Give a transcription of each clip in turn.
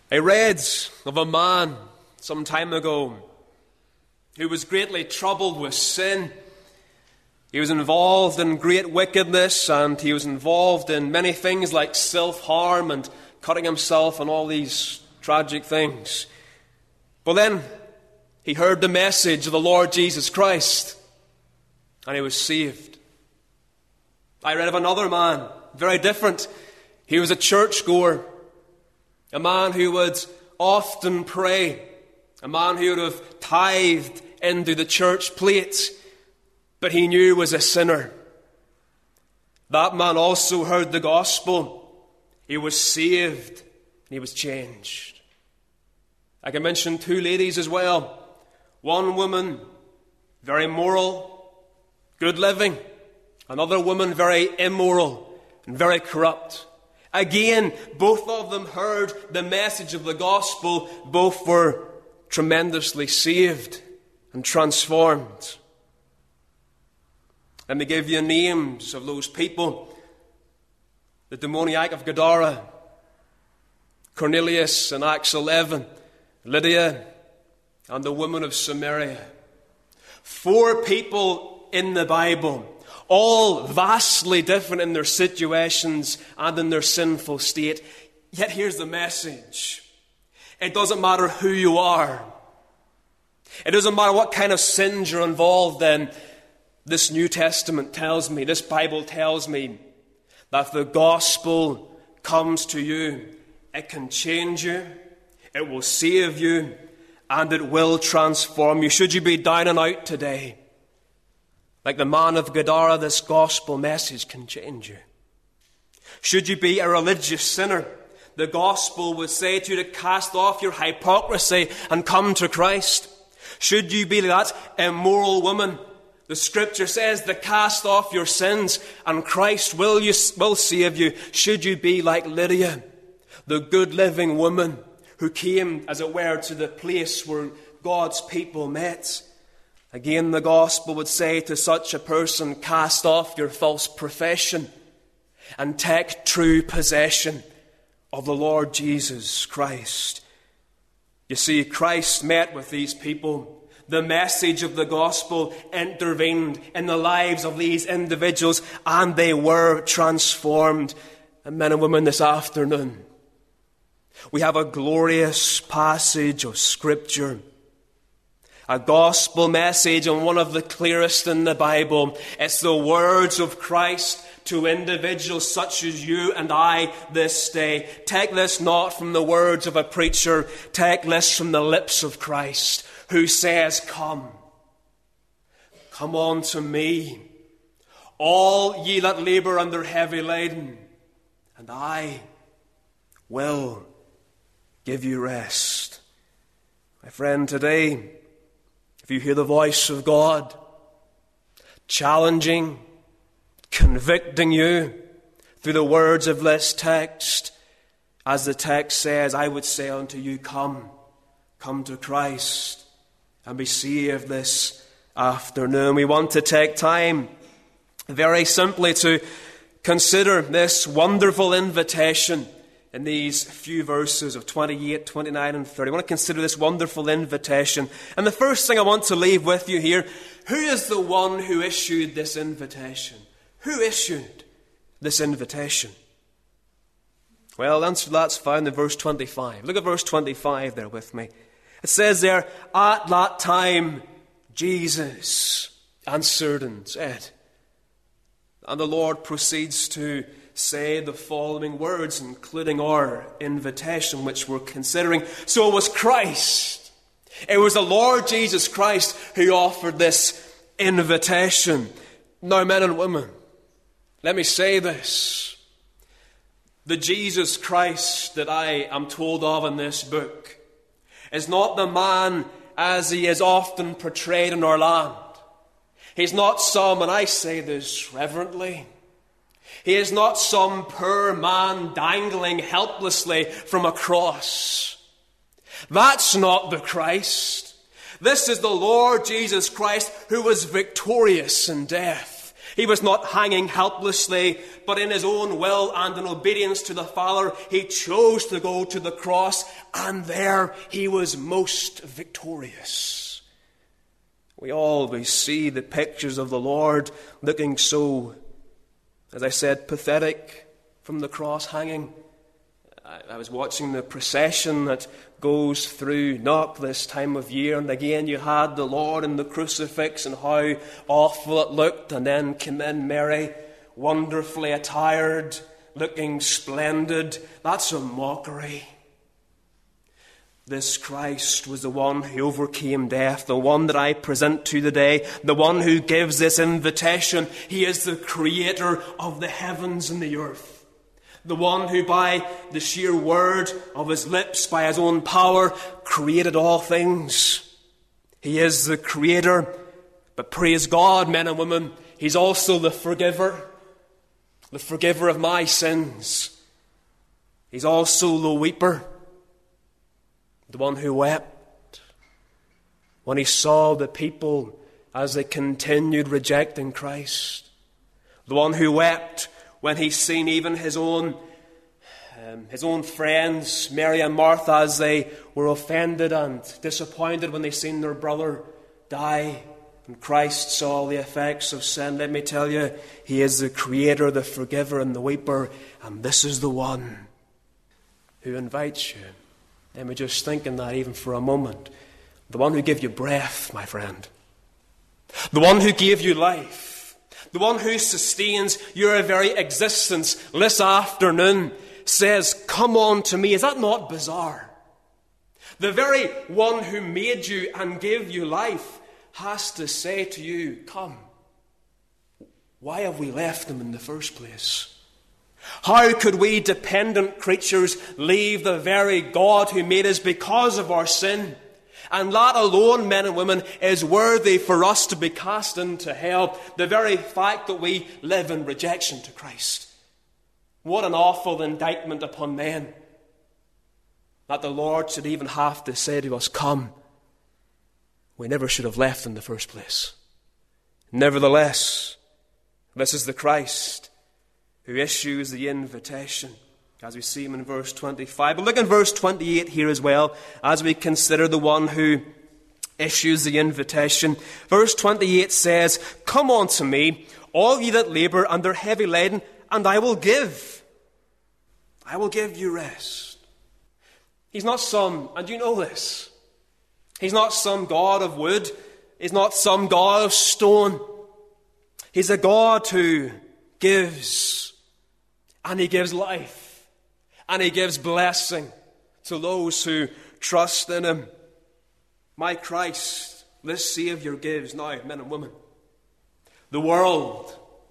I read of a man some time ago who was greatly troubled with sin. He was involved in great wickedness, and he was involved in many things like self-harm and cutting himself and all these tragic things. But then he heard the message of the Lord Jesus Christ, and he was saved. I read of another man, very different. He was a churchgoer, a man who would often pray, a man who would have tithed into the church plate, but he knew he was a sinner. That man also heard the gospel. He was saved, and he was changed. I can mention two ladies as well. One woman, very moral, good living. Another woman, very immoral and very corrupt. Again, both of them heard the message of the gospel. Both were tremendously saved and transformed. Let me give you names of those people. The demoniac of Gadara, Cornelius in Acts 11, Lydia, and the woman of Samaria. 4 people in the Bible, all vastly different in their situations and in their sinful state. Yet here's the message. It doesn't matter who you are. It doesn't matter what kind of sins you're involved in. This New Testament tells me, this Bible tells me, that if the gospel comes to you, it can change you, it will save you, and it will transform you. Should you be down and out today, like the man of Gadara, this gospel message can change you. Should you be a religious sinner, the gospel would say to you to cast off your hypocrisy and come to Christ. Should you be that immoral woman, the scripture says to cast off your sins and Christ will save you. Should you be like Lydia, the good living woman who came, as it were, to the place where God's people met. Again, the gospel would say to such a person, cast off your false profession and take true possession of the Lord Jesus Christ. You see, Christ met with these people. The message of the gospel intervened in the lives of these individuals, and they were transformed. And men and women, this afternoon, we have a glorious passage of Scripture, a gospel message, and one of the clearest in the Bible. It's the words of Christ to individuals such as you and I this day. Take this not from the words of a preacher, take this from the lips of Christ, who says, come unto me, all ye that labour under heavy laden, and I will give you rest. My friend, today, if you hear the voice of God challenging, convicting you through the words of this text, as the text says, I would say unto you, come to Christ and be saved this afternoon. We want to take time very simply to consider this wonderful invitation in these few verses of 28, 29 and 30. I want to consider this wonderful invitation. And the first thing I want to leave with you here, who is the one who issued this invitation? Who issued this invitation? Well, the answer to that's found in verse 25. Look at verse 25 there with me. It says there, at that time, Jesus answered and said. And the Lord proceeds to say the following words, including our invitation, which we're considering. So it was Christ. It was the Lord Jesus Christ who offered this invitation. Now, men and women, let me say this. The Jesus Christ that I am told of in this book is not the man as he is often portrayed in our land. He's not some, and I say this reverently, he is not some poor man dangling helplessly from a cross. That's not the Christ. This is the Lord Jesus Christ who was victorious in death. He was not hanging helplessly, but in his own will and in obedience to the Father, he chose to go to the cross, and there he was most victorious. We always see the pictures of the Lord looking so, as I said, pathetic from the cross hanging. I was watching the procession that goes through Knock this time of year, and again you had the Lord and the crucifix and how awful it looked, and then came in Mary, wonderfully attired, looking splendid. That's a mockery. This Christ was the one who overcame death, the one that I present to you today, the one who gives this invitation. He is the creator of the heavens and the earth. The one who by the sheer word of his lips, by his own power, created all things. He is the creator, but praise God, men and women, he's also the forgiver of my sins. He's also the weeper, the one who wept when he saw the people as they continued rejecting Christ. The one who wept when he's seen even his own friends, Mary and Martha, as they were offended and disappointed when they seen their brother die. And Christ saw the effects of sin. Let me tell you, he is the creator, the forgiver, and the weeper. And this is the one who invites you. Let me just think in that even for a moment. The one who gave you breath, my friend. The one who gave you life. The one who sustains your very existence this afternoon says, come on to me. Is that not bizarre? The very one who made you and gave you life has to say to you, come. Why have we left him in the first place? How could we dependent creatures leave the very God who made us because of our sin? And that alone, men and women, is worthy for us to be cast into hell. The very fact that we live in rejection to Christ. What an awful indictment upon men. That the Lord should even have to say to us, come. We never should have left in the first place. Nevertheless, this is the Christ who issues the invitation, as we see him in verse 25. But look in verse 28 here as well, as we consider the one who issues the invitation. Verse 28 says, come unto me, all ye that labour and are heavy laden, and I will give you rest. He's not some, and you know this, he's not some God of wood, he's not some God of stone. He's a God who gives, and he gives life, and he gives blessing to those who trust in him. My Christ, this Saviour gives now, men and women. The world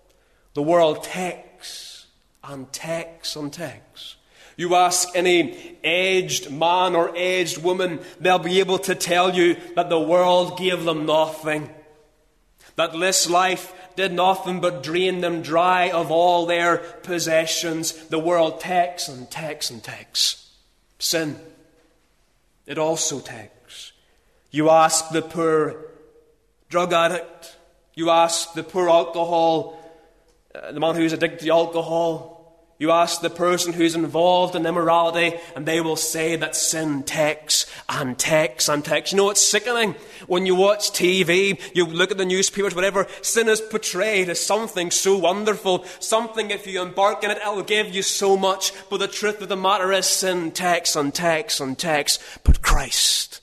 takes and takes and takes. You ask any aged man or aged woman, they'll be able to tell you that the world gave them nothing. That this life did nothing but drain them dry of all their possessions. The world takes and takes and takes. Sin, it also takes. You ask the poor drug addict, you ask the poor the man who's addicted to alcohol, you ask the person who's involved in immorality, and they will say that sin takes and takes and takes. You know, it's sickening. When you watch TV, you look at the newspapers, whatever, sin is portrayed as something so wonderful. Something, if you embark in it, it will give you so much. But the truth of the matter is, sin takes and takes and takes. But Christ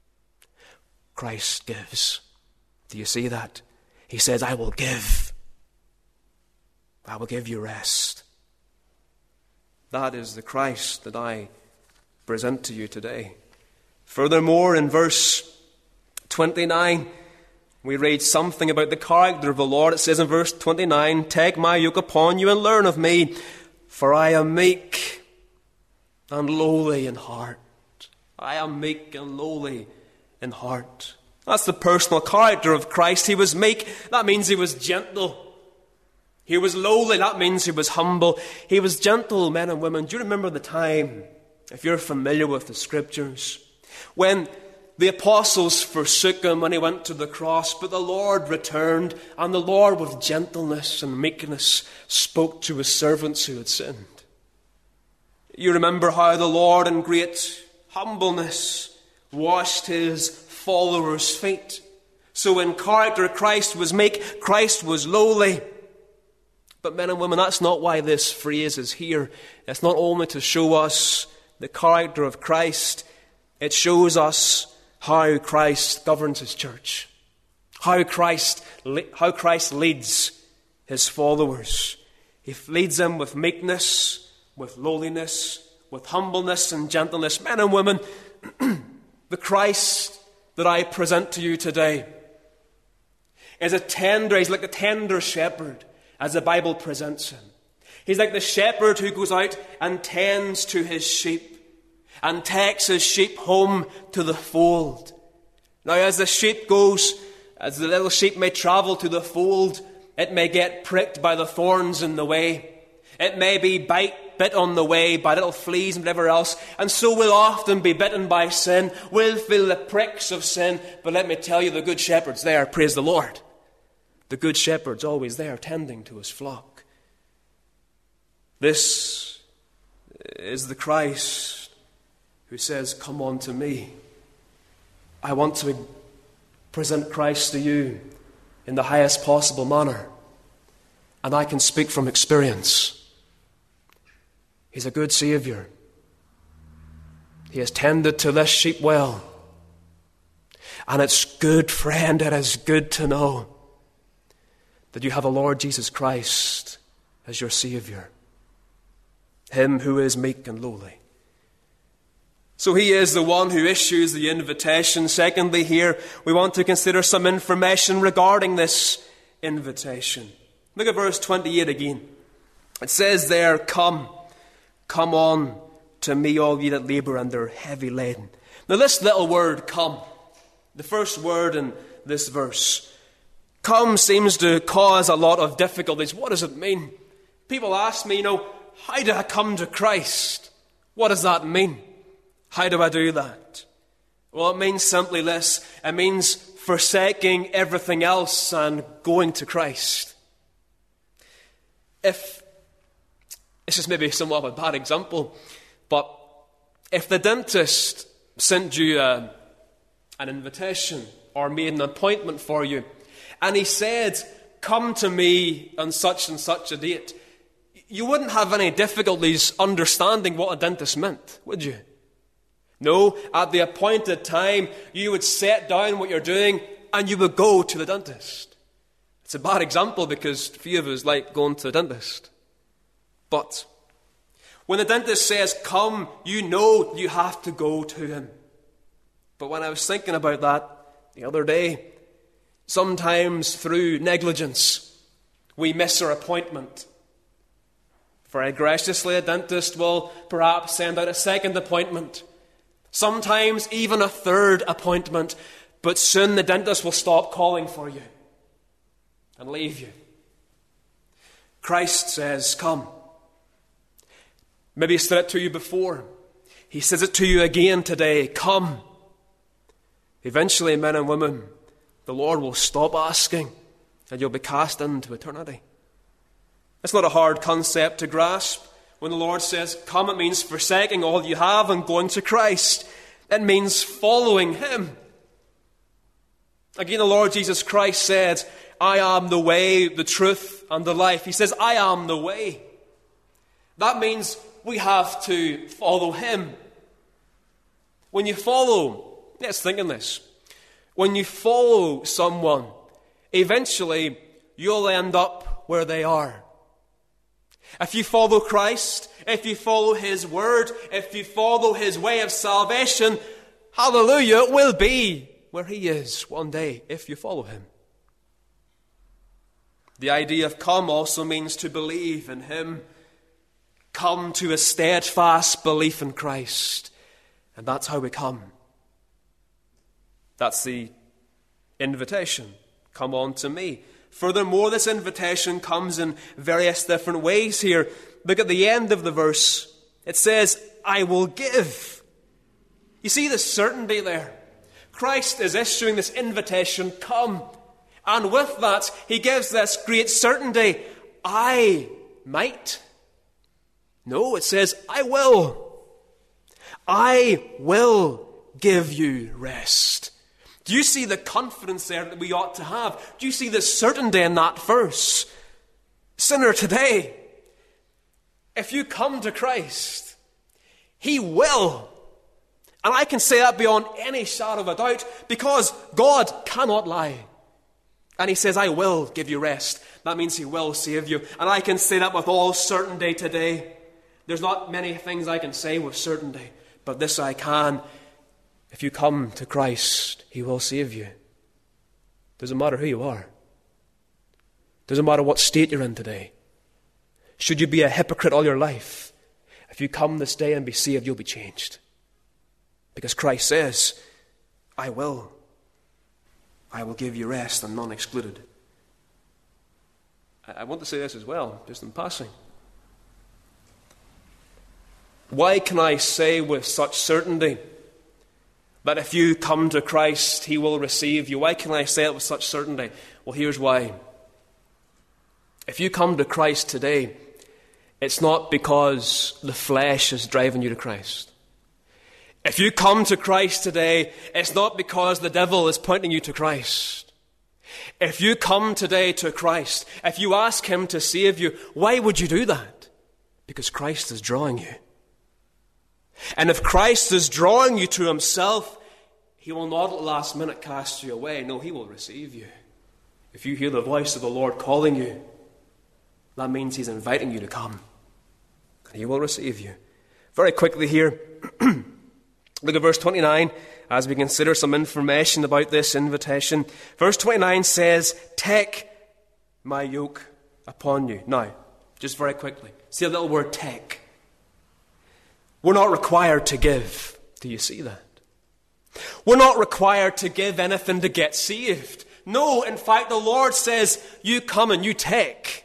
gives. Do you see that? He says, I will give you rest. That is the Christ that I present to you today. Furthermore, in verse 29, we read something about the character of the Lord. It says in verse 29, take my yoke upon you and learn of me, for I am meek and lowly in heart. I am meek and lowly in heart. That's the personal character of Christ. He was meek. That means he was gentle. He was lowly, that means he was humble. He was gentle, men and women. Do you remember the time, if you're familiar with the Scriptures, when The apostles forsook him when he went to the cross, but the Lord returned, and the Lord with gentleness and meekness spoke to his servants who had sinned. You remember how the Lord in great humbleness washed his followers' feet. So in character, Christ was meek, Christ was lowly. But men and women, that's not why this phrase is here. It's not only to show us the character of Christ, it shows us how Christ governs his church, how Christ leads his followers. He leads them with meekness, with lowliness, with humbleness and gentleness. Men and women, the Christ that I present to you today is he's like a tender shepherd, as the Bible presents him. He's like the shepherd who goes out and tends to his sheep and takes his sheep home to the fold. Now, as the sheep goes, as the little sheep may travel to the fold, it may get pricked by the thorns in the way. It may be bit on the way by little fleas and whatever else. And so we'll often be bitten by sin. We'll feel the pricks of sin. But let me tell you, the good shepherd's there. Praise the Lord. The good shepherd's always there tending to his flock. This is the Christ who says, "Come on to me." I want to present Christ to you in the highest possible manner. And I can speak from experience. He's a good Savior. He has tended to this sheep well. And it's good, friend, it is good to know that you have a Lord Jesus Christ as your Savior. Him who is meek and lowly. So he is the one who issues the invitation. Secondly, here we want to consider some information regarding this invitation. Look at verse 28 again. It says there, Come on to me, all ye that labour and are heavy laden. Now this little word, come, the first word in this verse, come seems to cause a lot of difficulties. What does it mean? People ask me, how do I come to Christ? What does that mean? How do I do that? Well, it means simply this. It means forsaking everything else and going to Christ. This is maybe somewhat of a bad example, but if the dentist sent you an invitation or made an appointment for you, and he said, come to me on such and such a date, you wouldn't have any difficulties understanding what a dentist meant, would you? No, at the appointed time, you would set down what you're doing and you would go to the dentist. It's a bad example because few of us like going to the dentist. But when the dentist says, come, you know you have to go to him. But when I was thinking about that the other day, sometimes through negligence, we miss our appointment. Very graciously, a dentist will perhaps send out a second appointment. Sometimes even a third appointment. But soon the dentist will stop calling for you and leave you. Christ says, come. Maybe he said it to you before. He says it to you again today. Come. Eventually, men and women, the Lord will stop asking and you'll be cast into eternity. It's not a hard concept to grasp. When the Lord says, come, it means forsaking all you have and going to Christ. It means following him. Again, the Lord Jesus Christ said, I am the way, the truth, and the life. He says, I am the way. That means we have to follow him. When you follow, let's think on this. When you follow someone, eventually you'll end up where they are. If you follow Christ, if you follow his word, if you follow his way of salvation, hallelujah, it will be where he is one day if you follow him. The idea of come also means to believe in him. Come to a steadfast belief in Christ. And that's how we come. That's the invitation. Come on to me. Furthermore, this invitation comes in various different ways here. Look at the end of the verse. It says, I will give. You see the certainty there. Christ is issuing this invitation, come. And with that, he gives this great certainty, I might. No, it says, I will. I will give you rest. Do you see the confidence there that we ought to have? Do you see the certainty in that verse? Sinner, today, if you come to Christ, he will. And I can say that beyond any shadow of a doubt, because God cannot lie. And he says, I will give you rest. That means he will save you. And I can say that with all certainty today. There's not many things I can say with certainty, but this I can. If you come to Christ, he will save you. Doesn't matter who you are. Doesn't matter what state you're in today. Should you be a hypocrite all your life, if you come this day and be saved, you'll be changed. Because Christ says, I will. I will give you rest, and none excluded. I want to say this as well, just in passing. Why can I say with such certainty that if you come to Christ, he will receive you? Why can I say it with such certainty? Well, here's why. If you come to Christ today, it's not because the flesh is driving you to Christ. If you come to Christ today, it's not because the devil is pointing you to Christ. If you come today to Christ, if you ask him to save you, why would you do that? Because Christ is drawing you. And if Christ is drawing you to himself, he will not at the last minute cast you away. No, he will receive you. If you hear the voice of the Lord calling you, that means he's inviting you to come. And he will receive you. Very quickly here, look at verse 29 as we consider some information about this invitation. Verse 29 says, take my yoke upon you. Now, just very quickly, see the little word take. We're not required to give. Do you see that? We're not required to give anything to get saved. No, in fact, the Lord says, you come and you take.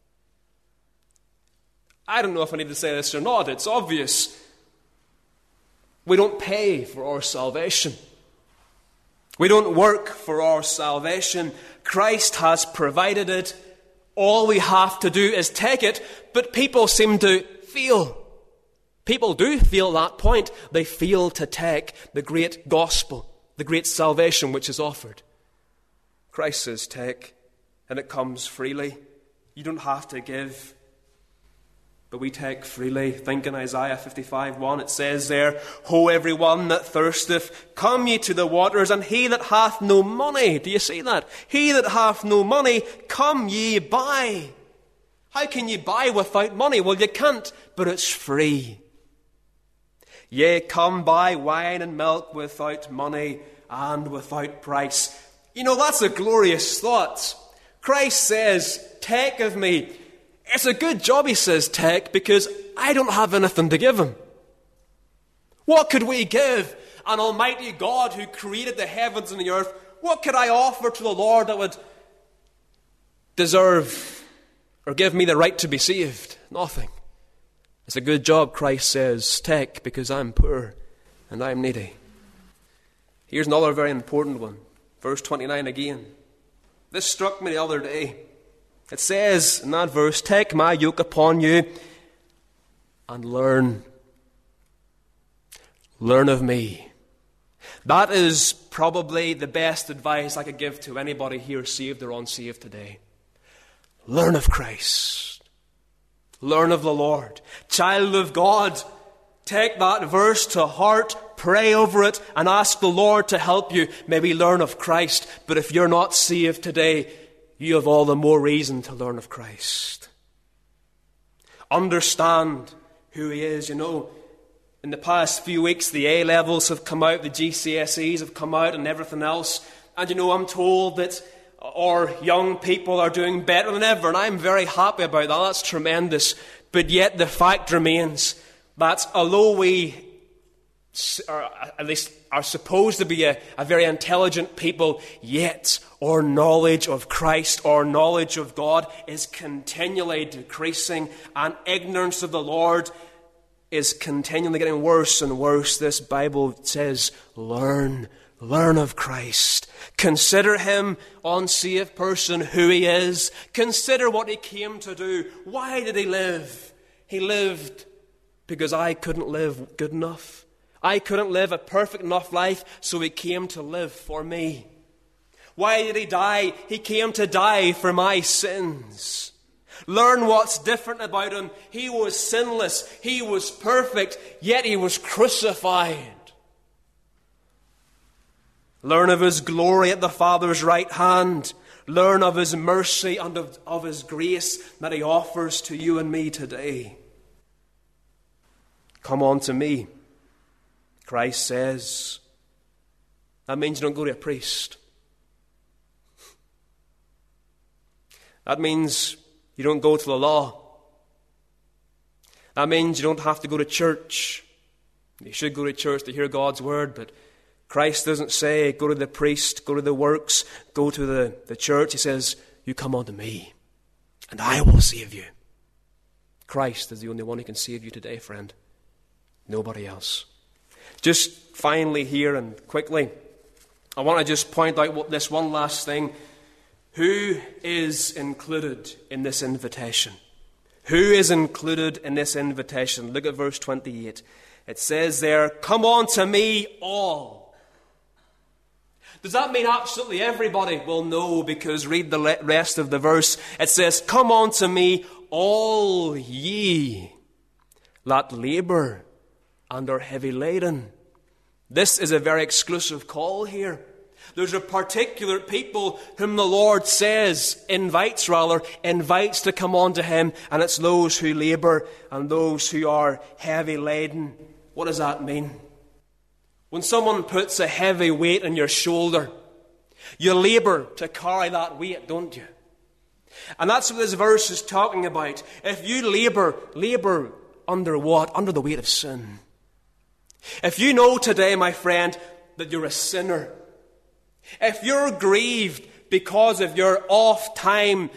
I don't know if I need to say this or not. It's obvious. We don't pay for our salvation. We don't work for our salvation. Christ has provided it. All we have to do is take it. But people seem to fail. People do feel that point. They fail to take the great gospel, the great salvation which is offered. Christ says take, and it comes freely. You don't have to give, but we take freely. Think in Isaiah 55:1, it says there, Ho, everyone that thirsteth, come ye to the waters, and he that hath no money. Do you see that? He that hath no money, come ye buy. How can you buy without money? Well, you can't, but it's free. Yea, come buy wine and milk without money and without price. You know, that's a glorious thought. Christ says, take of me. It's a good job, he says, take, because I don't have anything to give him. What could we give an almighty God who created the heavens and the earth? What could I offer to the Lord that would deserve or give me the right to be saved? Nothing. It's a good job, Christ says, take, because I'm poor and I'm needy. Here's another very important one. Verse 29 again. This struck me the other day. It says in that verse, take my yoke upon you and learn. Learn of me. That is probably the best advice I could give to anybody here, saved or unsaved today. Learn of Christ. Learn of the Lord. Child of God, take that verse to heart, pray over it, and ask the Lord to help you. Maybe learn of Christ. But if you're not saved today, you have all the more reason to learn of Christ. Understand who he is. You know, in the past few weeks, the A-levels have come out, the GCSEs have come out, and everything else. And you know, I'm told that our young people are doing better than ever, and I'm very happy about that. That's tremendous. But yet the fact remains that although we at least are supposed to be a very intelligent people, yet our knowledge of Christ, our knowledge of God is continually decreasing, and ignorance of the Lord is continually getting worse and worse. This Bible says, learn Learn of Christ. Consider him, unsaved person, who he is. Consider what he came to do. Why did he live? He lived because I couldn't live good enough. I couldn't live a perfect enough life, so he came to live for me. Why did he die? He came to die for my sins. Learn what's different about him. He was sinless. He was perfect, yet he was crucified. Learn of his glory at the Father's right hand. Learn of his mercy and of his grace that he offers to you and me today. Come on to me, Christ says. That means you don't go to a priest. That means you don't go to the law. That means you don't have to go to church. You should go to church to hear God's word, but Christ doesn't say, go to the priest, go to the works, go to the church. He says, you come unto me, and I will save you. Christ is the only one who can save you today, friend. Nobody else. Just finally here and quickly, I want to just point out this one last thing. Who is included in this invitation? Who is included in this invitation? Look at verse 28. It says there, come on to me all. Does that mean absolutely everybody? Well, no, because read the rest of the verse. It says, come on to me all ye that labour and are heavy laden. This is a very exclusive call here. There's a particular people whom the Lord invites to come on to him, and it's those who labour and those who are heavy laden. What does that mean? When someone puts a heavy weight on your shoulder, you labour to carry that weight, don't you? And that's what this verse is talking about. If you labour under what? Under the weight of sin. If you know today, my friend, that you're a sinner, if you're grieved because of your oft-times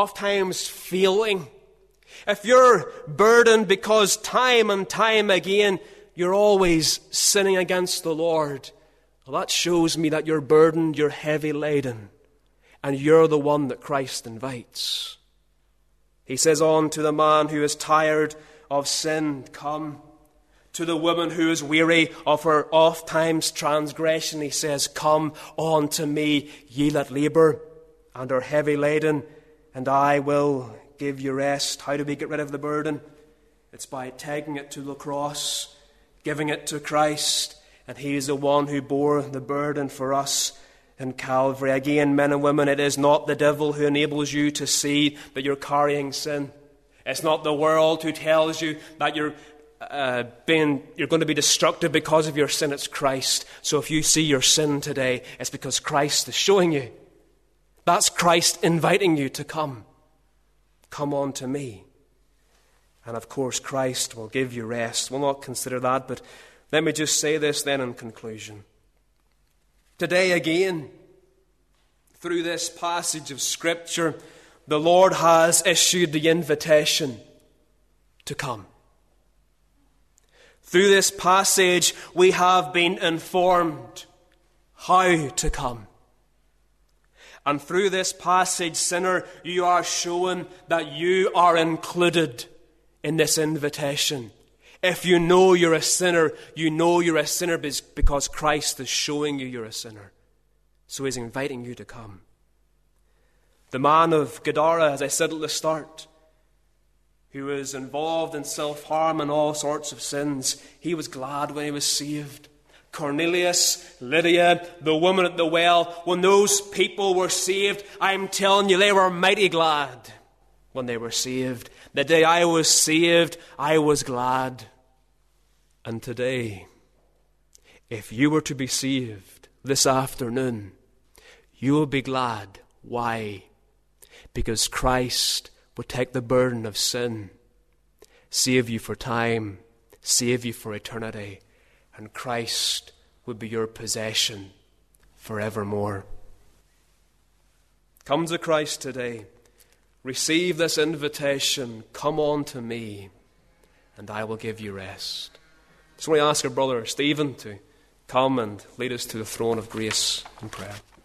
failing, if you're burdened because time and time again you're always sinning against the Lord, well, that shows me that you're burdened, you're heavy laden, and you're the one that Christ invites. He says on to the man who is tired of sin, come. To the woman who is weary of her oft-times transgression, he says, come on to me, ye that labour and are heavy laden, and I will give you rest. How do we get rid of the burden? It's by taking it to the cross, giving it to Christ, and he is the one who bore the burden for us in Calvary. Again, men and women, it is not the devil who enables you to see that you're carrying sin. It's not the world who tells you that you're going to be destructive because of your sin. It's Christ. So if you see your sin today, it's because Christ is showing you. That's Christ inviting you to come. Come on to me. And of course, Christ will give you rest. We'll not consider that, but let me just say this then in conclusion. Today again, through this passage of Scripture, the Lord has issued the invitation to come. Through this passage, we have been informed how to come. And through this passage, sinner, you are shown that you are included in this invitation. If you know you're a sinner, you know you're a sinner because Christ is showing you you're a sinner. So he's inviting you to come. The man of Gadara, as I said at the start, who was involved in self-harm and all sorts of sins, he was glad when he was saved. Cornelius, Lydia, the woman at the well, when those people were saved, I'm telling you, they were mighty glad when they were saved. The day I was saved, I was glad. And today, if you were to be saved this afternoon, you will be glad. Why? Because Christ would take the burden of sin, save you for time, save you for eternity, and Christ would be your possession forevermore. Come to Christ today. Receive this invitation. Come on to me, and I will give you rest. So I want to ask our brother Stephen to come and lead us to the throne of grace in prayer.